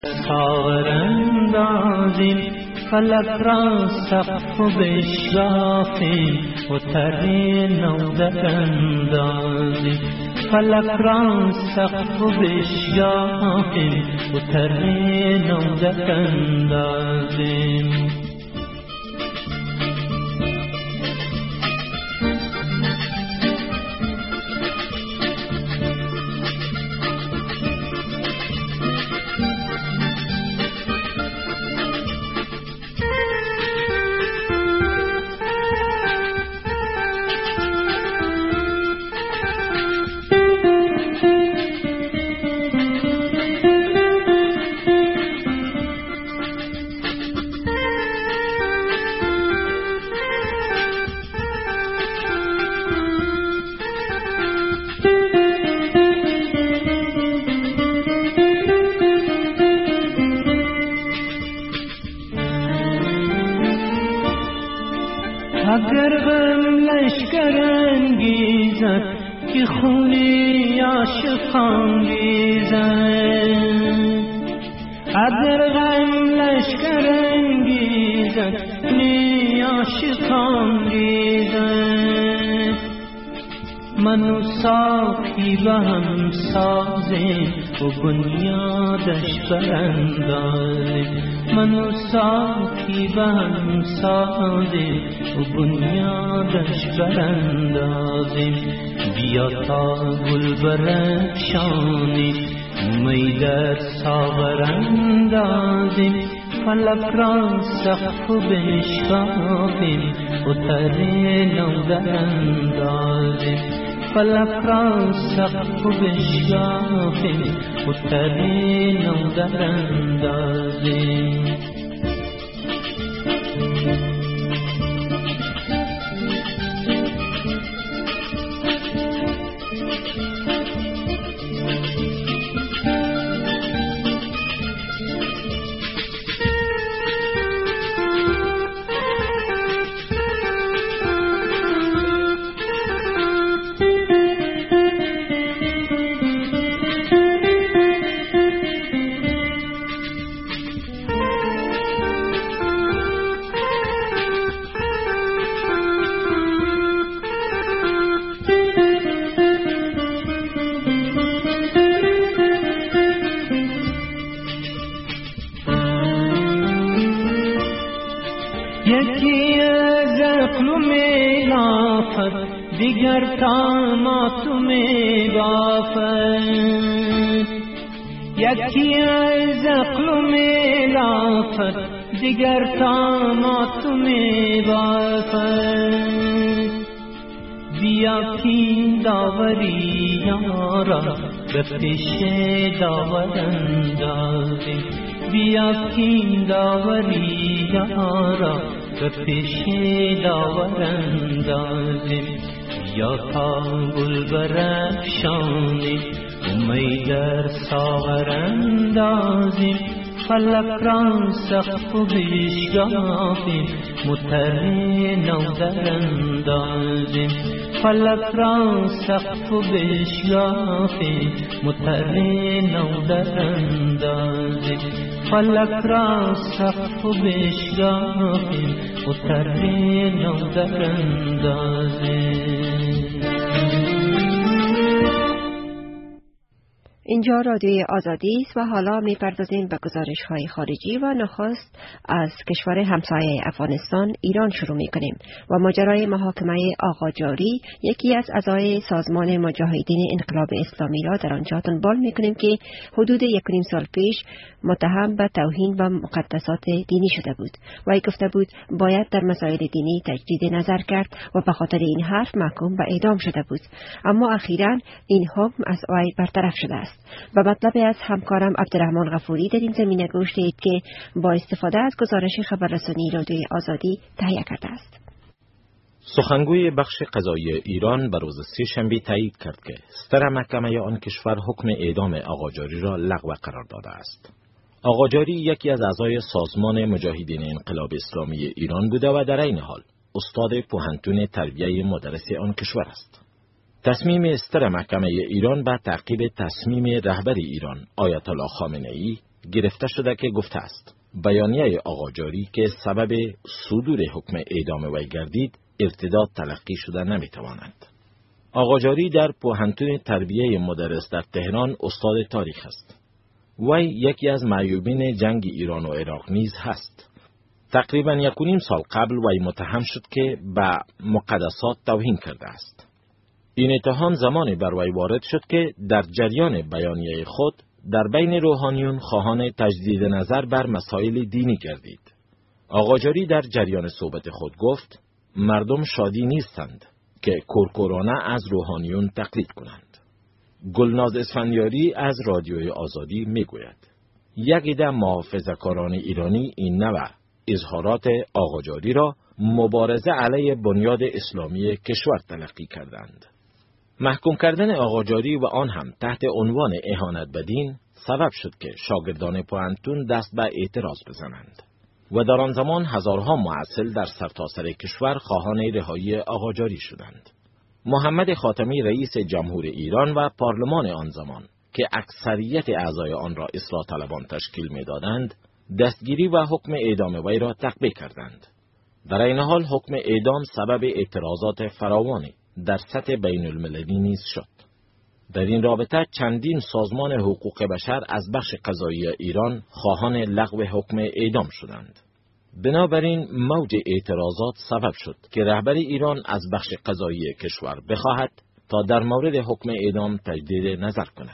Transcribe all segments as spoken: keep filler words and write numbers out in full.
اندازیم فلک را سقف و بشکافیم و تر نو در اندازیم فلک را سقف و بشکافیم و تر نو در اندازیم اگر غم لشکر انگیزد که خونی عاشقان ریزد اگر غم لشکر انگیزد خونی عاشقان ریزد من و ساقی به هم سازیم و بنیادش براندازیم من و ساقی به هم سازیم و بنیادش براندازیم بیا تا گل برافشانیم می در ساغر اندازیم فلک را سقف و بشکافیم و تر نو در اندازیم فلک را سقف و بشکافیم و تر نو در اندازیم یکی از اقلوم لافت دیگر تاماتم بافت یکی از اقلوم لافت دیگر تاماتم بافت بیا کین داوری یارا به پیش داور اندازیم بیا کین داوری یارا به پیش داور اندازیم یا تا گل برافشانیم می در ساغر اندازیم فلک را سقف و بشکافیم متر نو در اندازیم فلک را سقف و بشکافیم متر نو در اندازیم فلک را سقف و بشکافیم متر نو در اندازیم. اینجا رادیوی آزادی است و حالا می‌پردازیم به گزارش‌های خارجی و نخست از کشور همسایه افغانستان ایران شروع می‌کنیم و ماجرای محاکمه آقا جاری یکی از اعضای سازمان مجاهدین انقلاب اسلامی را در آنجا دنبال می‌کنیم که حدود یک و نیم سال پیش متهم به توهین به مقدسات دینی شده بود و گفته بود باید در مسائل دینی تجدید نظر کرد و به خاطر این حرف محکوم به اعدام شده بود، اما اخیراً این حکم از وی برطرف شده است. و مطلب از همکارم عبدالرحمن غفوری در این زمینه گوش دهید که با استفاده از گزارش خبررسانی رادیوی آزادی تهیه کرده است. سخنگوی بخش قضایی ایران به روز سه شنبه تایید کرد که ستر محکمه آن کشور حکم اعدام آقا جاری را لغو قرار داده است. آقا جاری یکی از اعضای سازمان مجاهدین انقلاب اسلامی ایران بوده و در این حال استاد پوهنتون تربیه مدرس آن کشور است. تصمیم ستر محکمه ایران به تعقیب تصمیم رهبر ایران آیت الله خامنه‌ای گرفته شده که گفته است بیانیه آقا جاری که سبب صدور حکم اعدام وی گردید ارتداد تلقی شده نمیتواند. آقا جاری در پوهنتون تربیه مدرس در تهران استاد تاریخ است. وی یکی از معیوبین جنگ ایران و عراق نیز هست. تقریبا یک و نیم سال قبل وی متهم شد که به مقدسات توهین کرده است. این اتهام زمانی بر وی وارد شد که در جریان بیانیه خود در بین روحانیون خواهان تجدید نظر بر مسائل دینی گردید. آقا جاری در جریان صحبت خود گفت مردم شادی نیستند که کورکورانه از روحانیون تقلید کنند. گلناز اسفندیاری از رادیوی آزادی میگوید یک عده محافظه‌کاران ایرانی این نوع اظهارات آقا جاری را مبارزه علیه بنیاد اسلامی کشور تلقی کردند. محکوم کردن آقا جاری و آن هم تحت عنوان اهانت به دین سبب شد که شاگردان پوهنتون دست به اعتراض بزنند و در آن زمان هزارها معسل در سرتاسر کشور خواهان رهایی آقا جاری شدند. محمد خاتمی رئیس جمهور ایران و پارلمان آن زمان که اکثریت اعضای آن را اصلاح طلبان تشکیل می‌دادند، دستگیری و حکم اعدام وی را تطبیق کردند. در این حال حکم اعدام سبب اعتراضات فراوانی در سطح بین المللی نیز شد. در این رابطه چندین سازمان حقوق بشر از بخش قضایی ایران خواهان لغو حکم اعدام شدند. بنابراین موج اعتراضات سبب شد که رهبر ایران از بخش قضایی کشور بخواهد تا در مورد حکم اعدام تجدید نظر کند.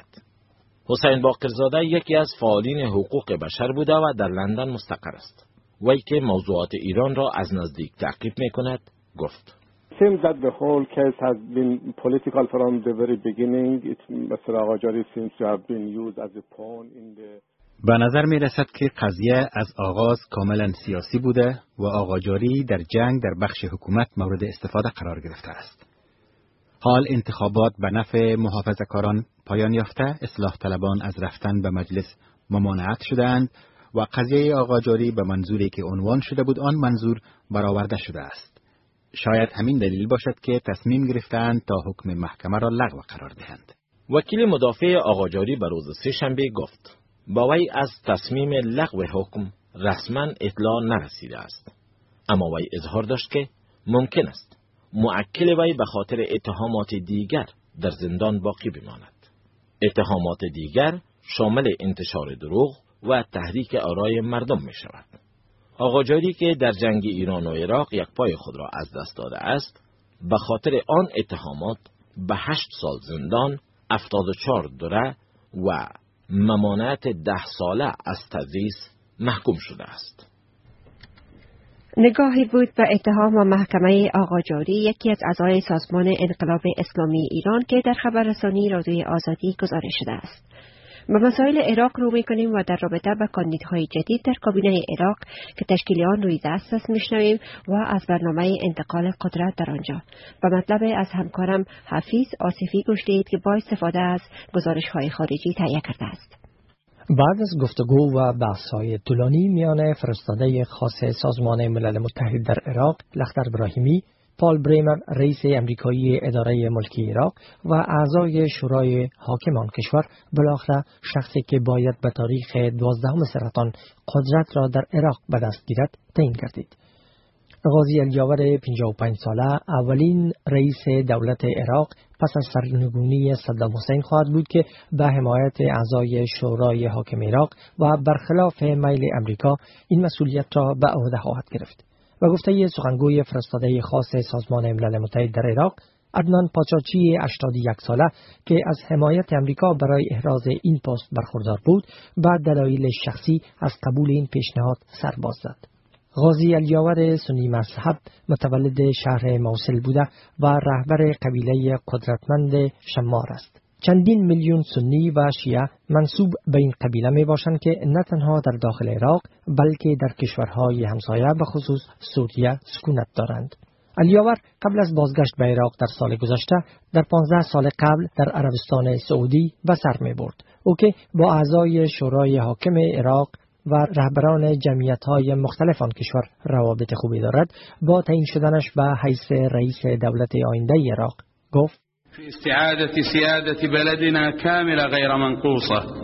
حسین باقرزاده یکی از فعالین حقوق بشر بوده و در لندن مستقر است. وی که موضوعات ایران را از نزدیک تعقیب می کند گفت seems that the whole case has been political from the very beginning. It, Mister Agha Jari seems to have been used as a pawn in the به نظر می رسد که قضیه از آغاز کاملا سیاسی بوده و آقا جاری در جنگ در بخش حکومت مورد استفاده قرار گرفته است. حال انتخابات به نفع محافظه‌کاران پایان یافته، اصلاح طلبان از رفتن به مجلس ممانعت شدند و قضیه آقا جاری به منظوری که عنوان شده بود آن منظور برآورده شده است. شاید همین دلیل باشد که تصمیم گرفتند تا حکم محکمه را لغو قرار دهند. وکیل مدافع آقا جاری به روز سه شنبه گفت با وی از تصمیم لغو حکم رسما اطلاع نرسیده است، اما وی اظهار داشت که ممکن است موکل وی به خاطر اتهامات دیگر در زندان باقی بماند. اتهامات دیگر شامل انتشار دروغ و تحریک آرای مردم می شود. آقا جاری که در جنگ ایران و عراق یک پای خود را از دست داده است، به خاطر آن اتهامات به هشت سال زندان، هفتاد و چهار دوره و ممانعت ده ساله از تدریس محکوم شده است. نگاهی بود به اتهام و محکمه آقا جاری، یکی از اعضای سازمان انقلاب اسلامی ایران که در خبررسانی رادیوی آزادی گزارش شده است. به مسائل عراق رو می‌کنیم و در رابطه با کاندیدهای جدید در کابینه عراق که تشکیل آن روی دست است می‌شنویم و از برنامه انتقال قدرت در آنجا. به مطلب از همکارم حفیظ آصفی گوش دهید که با استفاده از گزارش‌های خارجی تهیه کرده است. بعد از گفتگو و بحث‌های طولانی میان فرستاده خاص سازمان ملل متحد در عراق لخدر ابراهیمی، پال بریمر رئیس امریکایی اداره ملکی عراق و اعضای شورای حاکم آن کشور، بالاخره شخصی که باید به تاریخ دوازدهم سرطان قدرت را در عراق به دست گیرد تعیین گردید. غازی الیاور پنجاه و پنج ساله اولین رئیس دولت عراق پس از سرنگونی صدام حسین خواهد بود که به حمایت اعضای شورای حاکم عراق و برخلاف میل امریکا این مسئولیت را به عهده خواهد گرفت. و گفته سخنگوی فرستاده خاص سازمان ملل متحد در عراق، عدنان پاچاچی هشتاد و یک ساله که از حمایت امریکا برای احراز این پست برخوردار بود، بعد دلایل شخصی از قبول این پیشنهاد سر باز زد. غازی الیاور سنی مذهب متولد شهر موصل بوده و رهبر قبیله قدرتمند شمار است. چندین میلیون سنی و شیعه منسوب به این قبیله می باشند که نه تنها در داخل عراق بلکه در کشورهای همسایه به خصوص سوریه سکونت دارند. الیاور قبل از بازگشت به عراق در سال گذشته در پانزده سال قبل در عربستان سعودی به سر می برد. او که با اعضای شورای حاکم عراق و رهبران جمعیت‌های مختلف آن کشور روابط خوبی دارد، با تعیین شدنش به حیث رئیس دولت آینده عراق گفت: في استعادة سيادة بلدنا كاملة غير منقوصة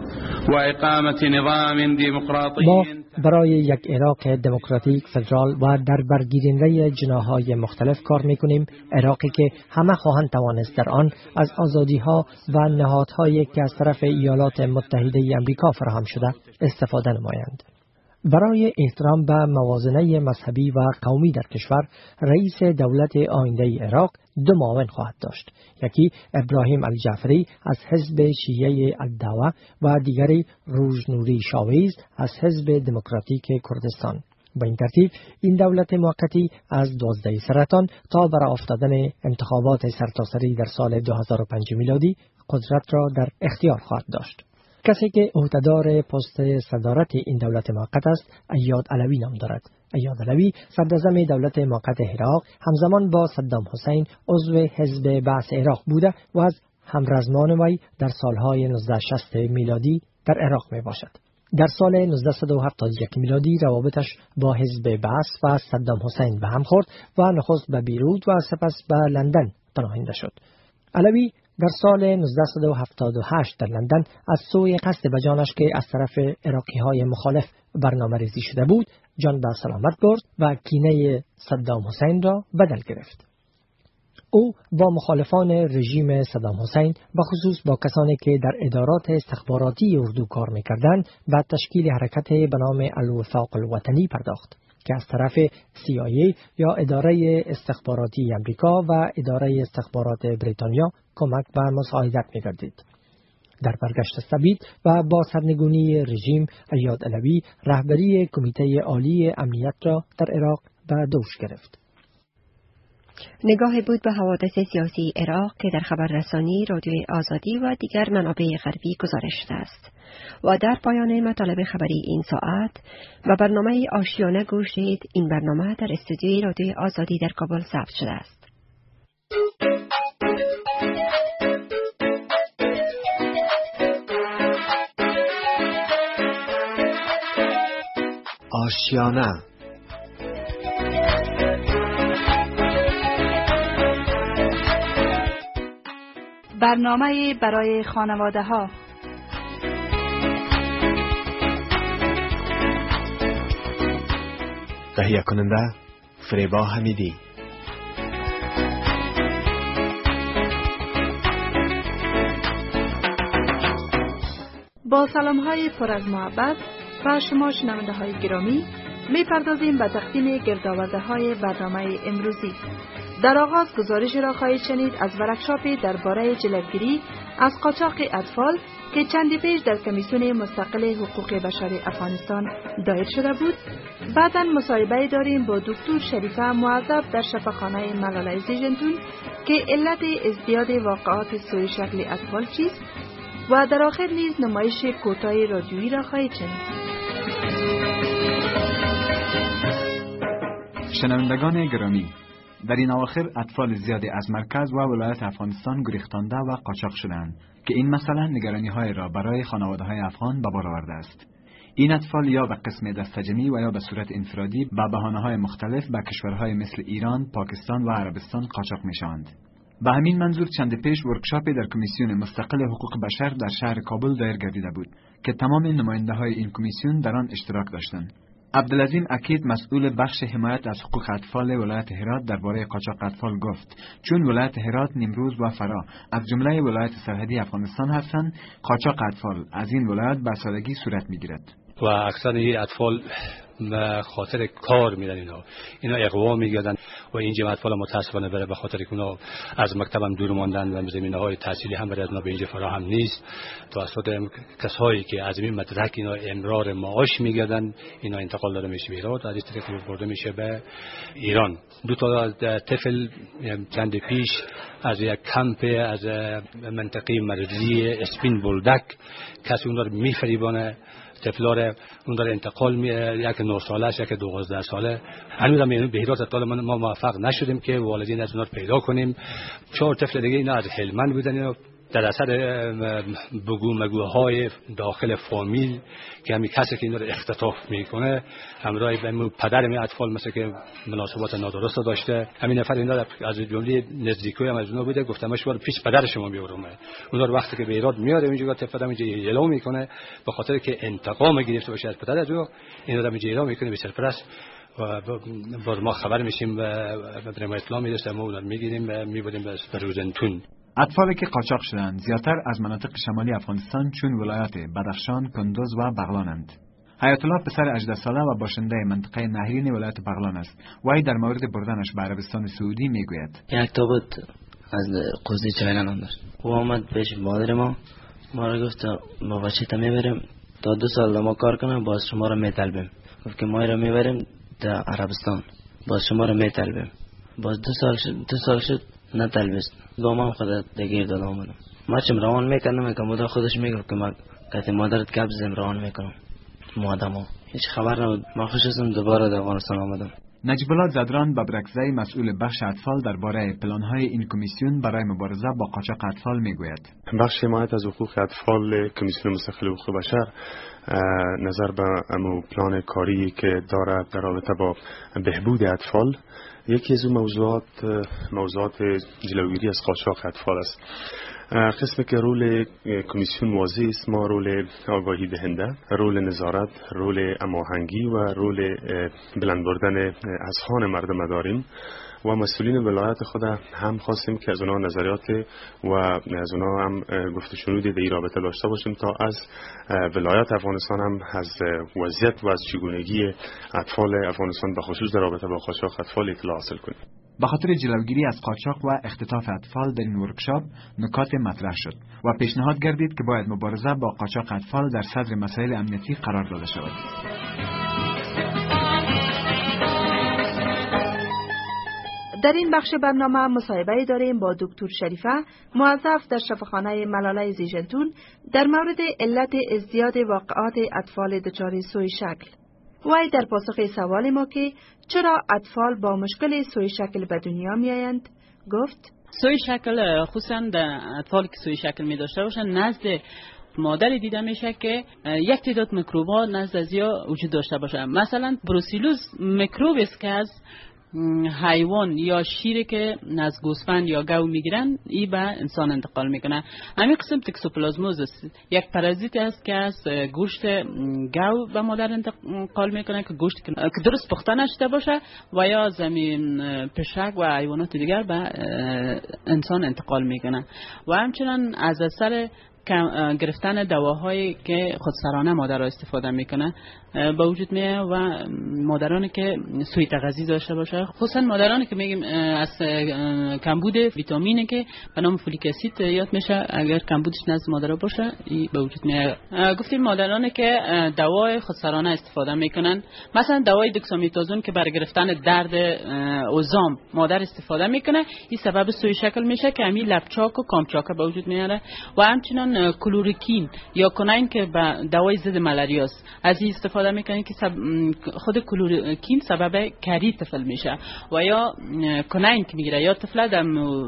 و اقامت نظام دموکراطی. ما برای یک عراق دموکراتیک فدرال و در برگیرنده جناح‌های مختلف کار می‌کنیم، عراقی که همه خواهند توانست در آن از آزادی‌ها و نهادهایی که از طرف ایالات متحده آمریکا فراهم شده استفاده نمایند. برای احترام به موازنه مذهبی و قومی در کشور، رئیس دولت آینده عراق دو معاون خواهد داشت. یکی ابراهیم الجعفری از حزب شیعه الدعوه و دیگری روزنوری شاویز از حزب دموکراتیک کردستان. به این ترتیب این دولت موقتی از دوازده سرطان تا برای افتادن انتخابات سرتاسری در سال دو هزار و پنج میلادی قدرت را در اختیار خواهد داشت. کسی که عهدهدار پست صدارت این دولت موقت است، ایاد علوی نام دارد. ایاد علوی صدراعظم دولت موقت عراق همزمان با صدام حسین عضو حزب بعث عراق بوده و از همرزمان وی در سالهای نوزده شصت میلادی در عراق می باشد. در سال نوزده هفتاد و یک میلادی روابطش با حزب بعث و صدام حسین به هم خورد و نخست به بیروت و سپس به لندن پناهنده شد. علوی در سال نوزده هفتاد و هشت در لندن از سوی قصد به جانش که از طرف عراقی‌های مخالف برنامه ریزی شده بود، جان به سلامت برد و کینه صدام حسین را بدل گرفت. او با مخالفان رژیم صدام حسین، به خصوص با کسانی که در ادارات استخباراتی اردو کار می‌کردند، به تشکیل حرکت به نام الوفاق الوطنی پرداخت که از طرف سی آی ای یا اداره استخباراتی آمریکا و اداره استخبارات بریتانیا کمک و مساعدت می‌گردید. در برگشت سبید و با سرنگونی رژیم، ایاد علوی رهبری کمیته عالی امنیت را در عراق به دوش گرفت. نگاهی بود به حوادث سیاسی عراق که در خبررسانی رادیوی آزادی و دیگر منابع غربی گزارش شده است. و در پایان مطالب خبری این ساعت و برنامه آشیانه گوش دید. این برنامه در استودیوی رادیوی آزادی در کابل ضبط شده است. آشیانه برنامه برای خانواده ها. تهیه کننده فریبا حمیدی. با سلام های پر از محبت و شما شنونده های گرامی، می پردازیم به تقدیم گردآورده های برنامه امروزی. در آغاز گزارش را خواهید شنید از ورکشاپی درباره جلوگیری از قاچاق اطفال که چندی پیش در کمیسیون مستقل حقوق بشر افغانستان دایر شده بود. بعداً مصاحبه داریم با دکتر شریفه معذب در شفاخانه ملاله زیجنتون که علت ازدیاد واقعات سوء شکل اطفال چیست و در آخر نیز نمایش کوتاه رادیویی را خواهید شنید. شنوندگان گرامی، در این اواخر اطفال زیادی از مرکز و ولایت افغانستان گریختانده و قاچاق شدند که این مسئله نگرانی‌های را برای خانواده‌های افغان به بار آورده است. این اطفال یا به قسم دستجمعی و یا به صورت انفرادی به بهانه‌های مختلف به کشورهای مثل ایران، پاکستان و عربستان قاچاق می‌شوند. به همین منظور چند پیش ورکشاپی در کمیسیون مستقل حقوق بشر در شهر کابل دایر گردیده بود که تمام نماینده‌های این کمیسیون در آن اشتراک داشتند. عبدالعظیم اکید مسئول بخش حمایت از حقوق اطفال ولایت هرات درباره قاچاق اطفال گفت چون ولایت هرات، نیمروز و فرا از جمله ولایت سرحدی افغانستان هستند، قاچاق اطفال از این ولایت به سادگی صورت میگیرد و اکثر این اطفال به خاطر کار میرن، اینا اینا اقوا میگردن و این جمع اطفال متاسفانه برای به خاطر که اونا از مکتب هم دور ماندن و زمینه‌های تحصیلی هم برای اونا به اینجا فراهم نیست، توسط کسایی که از این مدرک اینا امرار معاش میگردن، اینا انتقال داده میشه به هرات، از این طریق برده میشه به ایران. دو تا طفل چند پیش از یک کمپ از منطقه مرزی اسپین بولدک کسی اون رو میفریبانه، طفلار اون داره انتقال می یک نه ساله است، یک دوازده ساله. هنوز هم به هرات اطلاع ما موفق نشدیم که والدین از اونها پیدا کنیم. چهار طفل دیگه اینا از هلمند بودن، اینا در اثر بگو مگوهای داخل فامیل که همین کسی که این رو اختطاف میکنه همراه به پدر می اطفال مثل که مناسبات نادرست داشته، همین نفر اینا از جمله نزدیکی هم از اونها بوده، گفتمش ولی پیش پدر شما بیارم. اونها رو وقتی که به ایراد میاره اینجا طفل اینجا اعلام میکنه به خاطر که انتقام گرفته باشه از پدر جو، اینا رو اینجا اعلام میکنه به سرپرست و بر ما خبر میشیم و به ما اطلاع میرسه، ما اون رو میگیریم و میبریم به روزنتون. اطفالی که قاچاق شدند زیادتر از مناطق شمالی افغانستان چون ولایات بدخشان، کندوز و بغلانند. حیات الله پسر هجده ساله و باشنده منطقه نهرین ولایت بغلان است. وی در مورد بردنش به عربستان سعودی میگوید: یک تابوت از قوزی چایلان داشت. او آمد پیش مادر ما، ما را گفت ما بچه تا میبریم تا دو سال ما کار کنم، باز شما را میطلبیم. گفت که ما را میبریم در عربستان، باز شما را میطلبیم. باز دو سال شد دو سال شد نطلبست. با ما خودت دگیر داد آمدم. ما چم روان میکنم که مادر خودش میگفت که ما کتی مادرت کب زم روان میکنم. مادرمو هیچ خبر نبود. ما خوش هستم دوباره در افغانستان آمدم. نجیب الله زدران ببرکزی مسئول بخش اطفال درباره پلان‌های این کمیسیون برای مبارزه با قاچاق اطفال میگوید: بخش حمایت از حقوق اطفال کمیسیون مستقل حقوق بشر نظر به امو پلان کاری که دارد در رابطه با بهبود اطفال، یکی از اون موضوعات موضوعات جلوگیری از قاچاق اطفال است. قسمی که رول کمیسیون واضح است، ما رول آگاهی دهنده، رول نظارت، رول هماهنگی و رول بلند بردن اذهان مردم داریم و مسئولین ولایت خود هم خواستیم که از اونها نظریات و از اونها هم گفت و شنود در این رابطه داشته باشیم تا از ولایت افغانستان هم از وضعیت و از چگونگی اطفال افغانستان به خصوص در رابطه با قاچاق اطفال اطلاع حاصل کنیم. به خاطر جلوگیری از قاچاق و اختطاف اطفال در این ورکشاپ نکات مطرح شد و پیشنهاد گردید که باید مبارزه با قاچاق اطفال در صدر مسائل امنیتی قرار داده شود. در این بخش برنامه مصاحبه داریم با دکتر شریفه، موظف در شفاخانه ملاله زیشنتون، در مورد علت ازدیاد واقعات اطفال دچار سوی شکل. وی در پاسخ سوال ما که چرا اطفال با مشکل سوی شکل به دنیا می آیند گفت: سوی شکل خصوصا در اطفالی که سوی شکل می داشته باشند نزد مادر دیده میشه که یک تعداد میکروب‌ها نزد ازیا وجود داشته باشه. مثلا بروسیلوز میکروب است که از حیوان یا شیری که از گوسفند یا گاو میگیرن ای به انسان انتقال میکنه. همین قسم تکسوپلازموز است، یک پارازیت است که از گوشت گاو به مادر انتقال میکنه که گوشت که درست پخته نشده باشه و یا زمین پشک و حیوانات دیگر به انسان انتقال میکنه. و همچنین از اثر گرفتن دواهایی که خودسرانه مادر را استفاده میکنه به وجود میاد و مادرانی که سوی تغذیه داشته باشه، خصوصا مادرانی که میگیم از کمبود ویتامینی که به نام فولیک اسید یاد میشه، اگر کمبودش نزد مادر باشه این به وجود میاد. گفتیم مادرانی که دوای خودسرانه استفاده میکنن، مثلا دوای دکسامیتازون که برای گرفتن درد عظام مادر استفاده میکنه، این سبب سوی شکل میشه که همین لپچاک و کامچاک به وجود میاره. و همچنین کلورکین یا کناین که به دوای ضد ملاریا است، از این استفاده میکنه که سب... خود کلورکین سبب کری طفل میشه و یا کناین که میگیره یا طفل در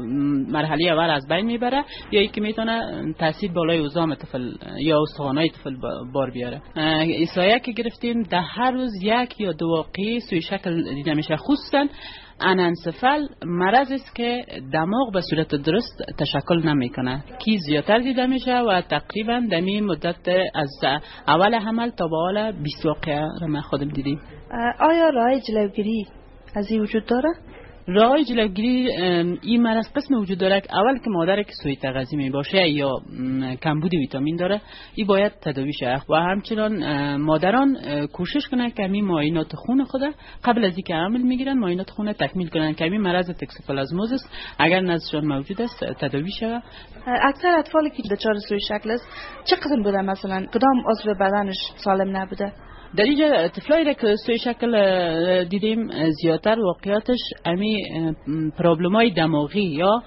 مرحله اول از بین میبره یا ای که میتونه تاثیر بالای عظام طفل یا استخوانای طفل بار بیاره. ایسایه که گرفتیم در هر روز یک یا دو واقعی سوی شکل دیده میشه. خصوصا انانسفال مرض است که دماغ به صورت درست تشکل نمیکنه، کی زیادتر دیده میشه و تقریبا در این مدت از اول حمل تا به حال بیست واقعه را ما خودم دیدیم. آیا راه جلوگیری از این وجود داره؟ راه جلوگیری این مرض قسم وجود داره که اول که مادر که سوی تغذیه می باشه یا کمبود ویتامین داره این باید تداوی شه و همچنان مادران کوشش کنن که همین معاینات خون خود قبل از اینکه حمل میگیرن معاینات خون تکمیل کنن که همین مرض تکسوپلازموز است اگر نزدشان موجود است تداوی شه. اکثر اطفالی که دچار سوی شکل است چه قسم بوده؟ مثلا کدام عضو بدنش سالم نبوده؟ در اینجا طفلایی را که سوی شکل دیدیم زیادتر واقعیتش امی پرابلمای دماغی یا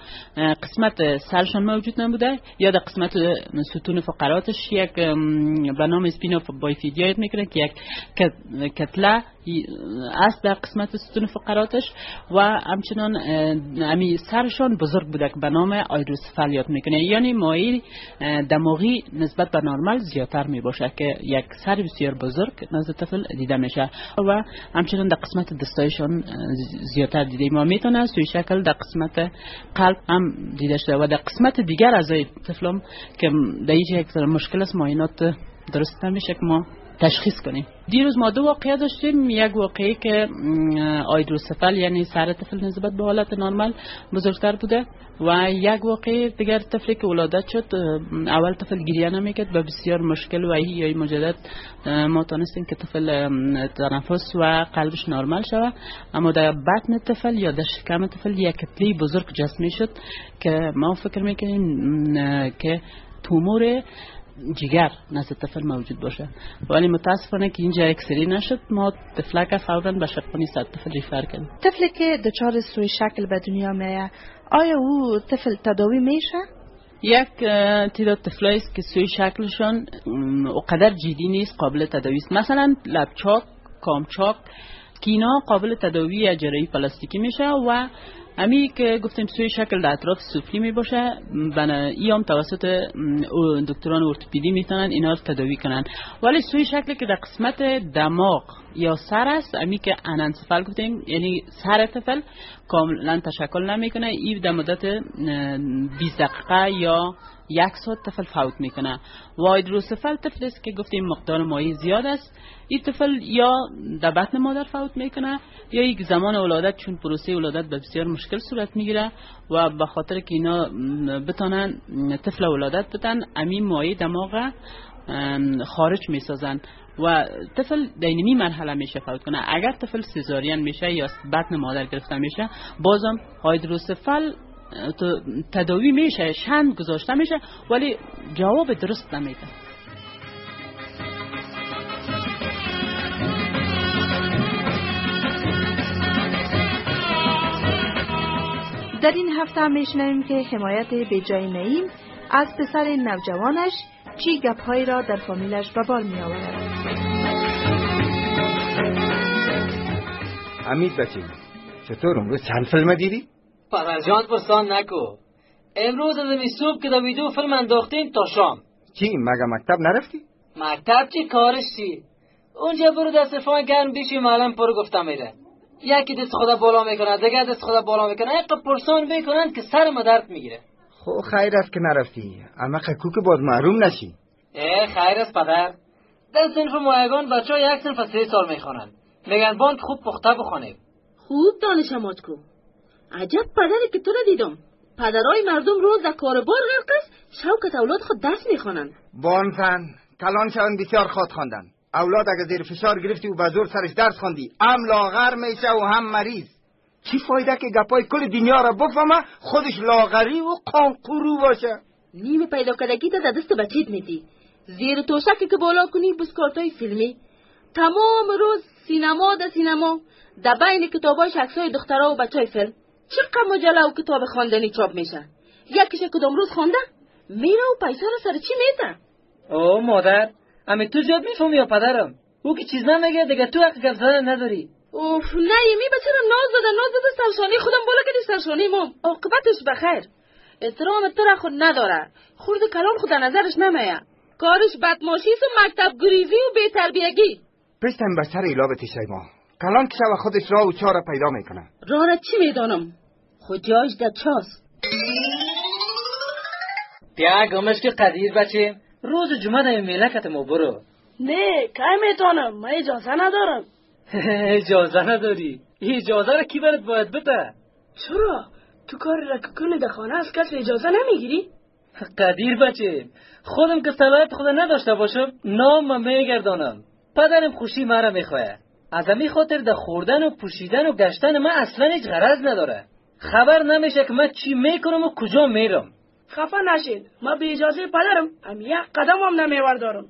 قسمت سرشان موجود نبوده یا در قسمت ستون فقراتش یک به نام اسپینا بایفیدیا میکنه که یک کتله است در قسمت ستون فقراتش و همچنان امی سرشان بزرگ بوده که به نام آیدروسفال یاد میکنه، یعنی مایع دماغی نسبت به نرمال زیادتر می باشه که یک سر بسیار بزرگ نزد طفل دیده میشه و همچنان در قسمت دستایشان زیادتر دیده ما میتونه سوی شکل در قسمت قلب هم دیده شده و در قسمت دیگر اعضای طفلم که در اینجا یک مشکل است، معاینات درست نمیشه که ما تشخیص کنیم. دیروز ما دو واقعه داشتیم، یک واقعه که آیدروسفال یعنی سر طفل نسبت به حالت نرمال بزرگتر بوده و یک واقعه دیگر طفلی که ولادت شد اول طفل گریه نمیکرد و بسیار مشکل و هی مجدد ما تونستیم که طفل تنفس و قلبش نرمال شود، اما در بطن طفل یا در شکم طفل یک کتله بزرگ جسمی شد که ما فکر میکنیم که تومور جگر نزد طفل موجود باشه، ولی متاسفانه که اینجا اکسری نشد. ما طفلک فوراً به شفاخانه صد طفل ریفر کردیم. طفلی که دچار سوی شکل به دنیا میاد آیا او طفل تداوی میشه؟ یک تعداد طفلایی است که سوی شکلشون اونقدر جدی نیست، قابل تداوی است. مثلا لبچاک، کامچاک که اینا قابل تداوی یا جراحی پلاستیکی میشه و امی که گفتیم سوی شکل در اطراف سفلی می باشه، ای هم توسط دکتران ارتوپدی میتونن اینا رو تداوی کنن. ولی سوی شکلی که در قسمت دماغ یا سر است، امی که اننسفال گفتیم یعنی سر طفل کاملا تشکل نمیکنه، ای در مدت بیست دقیقه یا یک ساعت طفل فوت میکنه. و آیدروسفال طفل است که گفتیم مقدار مایع زیاد است، این طفل یا در بطن مادر فوت میکنه یا یک زمان ولادت، چون پروسه ولادت به بسیار مشکل صورت میگیره و به خاطر که اینا بتونن طفل ولادت بدن امی مایع دماغ خارج میسازن و طفل دینمی مرحله میشه فوت کنه. اگر طفل سزارین میشه یا بطن مادر گرفته میشه بازم آیدروسفال تداوی میشه، شند گذاشته میشه ولی جواب درست نمیده. در این هفته میشنویم که حمایت بیجای نعیم از پسر نوجوانش چی گپ‌هایی را در فامیلش به بار می آورد. امید بچه چطور امروز چند فیلم دیدی؟ پرنجان پرسان نکو. امروز از امی صبح که دویدو فیلم انداختیم تا شام. چی مگه مکتب نرفتی؟ مکتب چی کارش چی؟ اونجا برو دست فان گرم بیشی معلم پر گفتم میره. یکی دست خدا بالا میکنه، دیگه دست خدا بالا میکنه، یک پرسان میکنن که سر ما درد میگیره. خو خیر است که نرفتی، اما خکو که باز محروم نشی. اه خیر است پدر. در صنف مایگان بچه ها یک صنف سه سال میخوانن، میگن باند خوب پخته بخونیم. خوب دانش آموز کو. عجب پدری که تو را دیدم. پدرای مردم روز در کار بار غرق است، شوکت اولاد خود درس میخوانند. بانفن کلان شون بسیار خواد خواندن. اولاد اگه زیر فشار گرفتی و به زور سرش درس خواندی، هم لاغر میشه و هم مریض. چی فایده که گپای کل دنیا را بفهمه خودش لاغری و قانقورو باشه؟ نیمه پیدا کردگی تا دست بچیت میدی، زیر توشکی که بالا کنی بسکارتای فیلمی، تمام روز سینما ده سینما، در بین کتابای عکسای دخترها و بچهای فیلم. چقدر مجله و کتاب خواندنی چاپ میشه؟ یکیش کدام روز خونده میره و پیسه را سر چی میده؟ او مادر، امی تو زیاد میفهمی یا پدرم؟ او که چیز نمیگه دیگه تو حق گپ زدن نداری. اوف نه یمی بچه رو ناز داده ناز داده سرشانی خودم بالا کردی سرشانی مام، عاقبتش بخیر. احترام تو را خود نداره، خورد کلام خود نظرش نمیه، کارش بدماشیست و مکتب گریزی و بی‌تربیگی. پشتم به سر ایلابت شیما کلام که شب خودش راه و چاره پیدا میکنه. راه را چی میدانم؟ خود جایش در چاست. بیا گمش که قدیر بچه روز جمعه در ملکت ما برو. نه که میتونم، من اجازه ندارم. اجازه نداری؟ اجازه را کی برات باید بده؟ چرا؟ تو کار را که کنی در خانه از کسی اجازه نمیگیری؟ قدیر بچه خودم که صلاحیت خدا نداشته باشم نام میگردانم. پدرم خوشی مرا میخواه، از امی خاطر در خوردن و پوشیدن و گشتن من اصلا هیچ غرض نداره. خبر نمیشه که من چی میکنم و کجا میرم. خفه نشید، من به اجازه پدرم هم یک قدم هم نمیوردارم.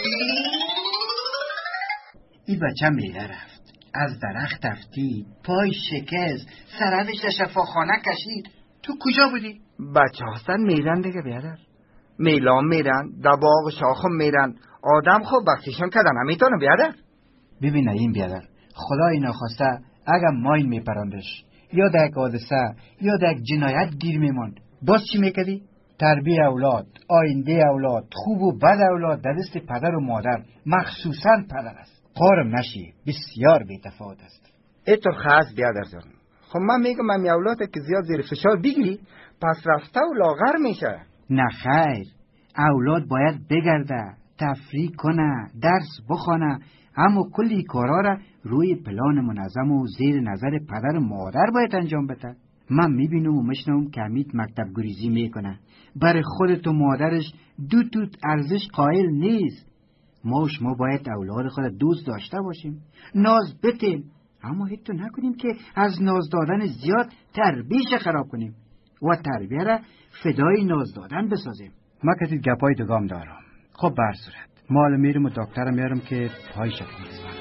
این بچه میله رفت، از درخت رفتی، پای شکست، سرنش در شفاخانه کشید. تو کجا بودی؟ بچه هستن میرن دیگه بیادر، میلان میرن، در باغ شاخم میرن، آدم خوب بخشیشون کردن همیتونه بیادر. ببینه این بیادر، خدای ناخواسته اگر ماین میپراندش یا در یک حادثه یا در یک جنایت گیر میموند، باز چی میکردی؟ تربیه اولاد، آینده اولاد، خوب و بد اولاد در دست پدر و مادر، مخصوصا پدر است. قارم نشی، بسیار بی‌تفاوت است. ایتو خاص بیادر جان. خب من میگم من اولاده که زیاد زیر فشار بگیری پس رفته و لاغر میشه. نه خیر، اولاد باید بگرده، تفریح کنه، درس بخونه، اما کلی کارا را روی پلان منظم و زیر نظر پدر و مادر باید انجام بده. من میبینم و مشنم که حمید مکتب گریزی میکنه، برای خودت و مادرش دو توت ارزش قائل نیست. ما و شما باید اولاد خود دوست داشته باشیم، ناز بتیم، اما حتی نکنیم که از ناز دادن زیاد تربیش خراب کنیم و تربیه را فدای ناز دادن بسازیم. ما کسی گپای دگام دارم. خب بر صورت مال میرم و دکترم میارم که پای شکل میزنم.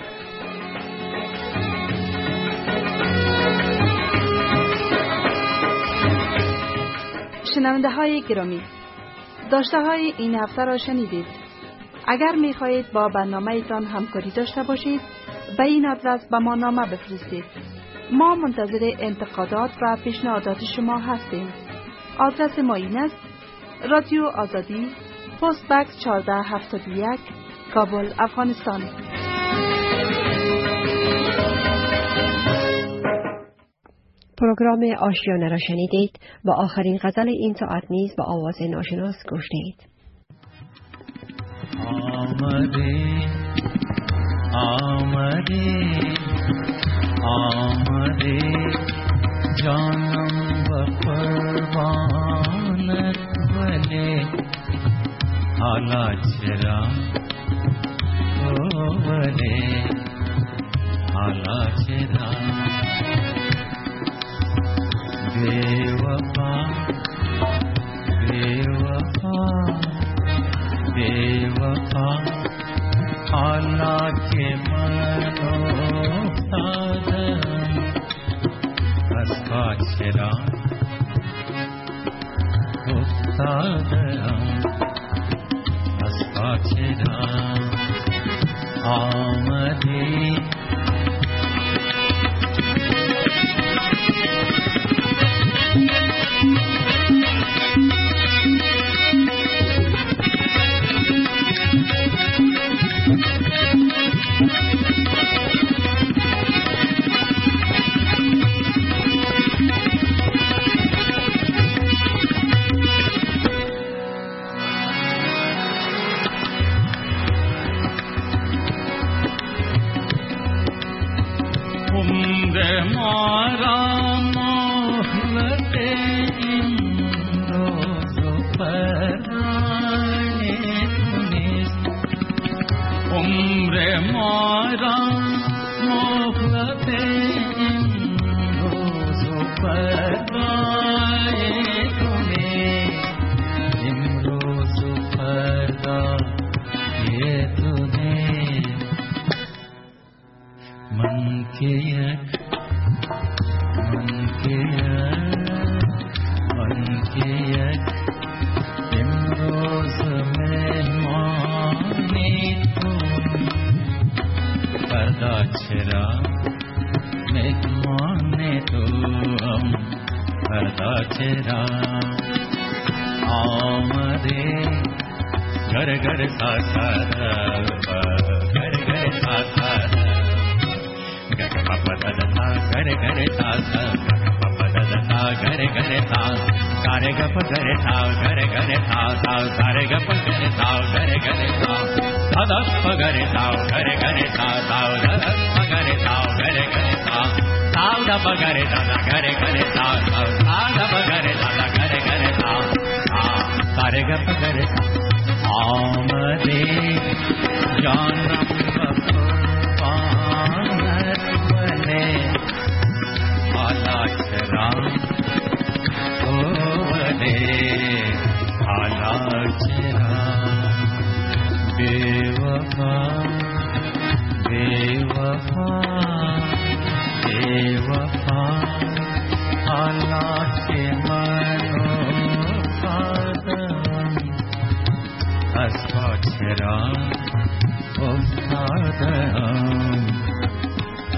شنونده های گرامی، داشته های این هفته را شنیدید. اگر می خواهید با برنامه ایتان همکاری داشته باشید به این آدرس به ما نامه بفرستید. ما منتظر انتقادات و پیشنهادات شما هستیم. آدرس ما این است: رادیو آزادی، پست بکس چهارده هفتاد و یک، کابل، افغانستان. پروگرام آشیانه را شنیدید و آخرین غزل این ساعت نیز با آواز ناشناس گوش دهید. آمده آمده آمده جانم و قربانت ولی حالا چرا ولی حالا چرا بے وفا بے وفا بے وفا حالات من افتادم از پا چرا افتادم از پا چرا آمدی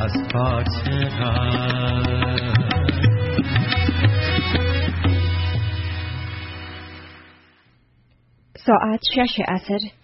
از پا چرا ساعت شش عصر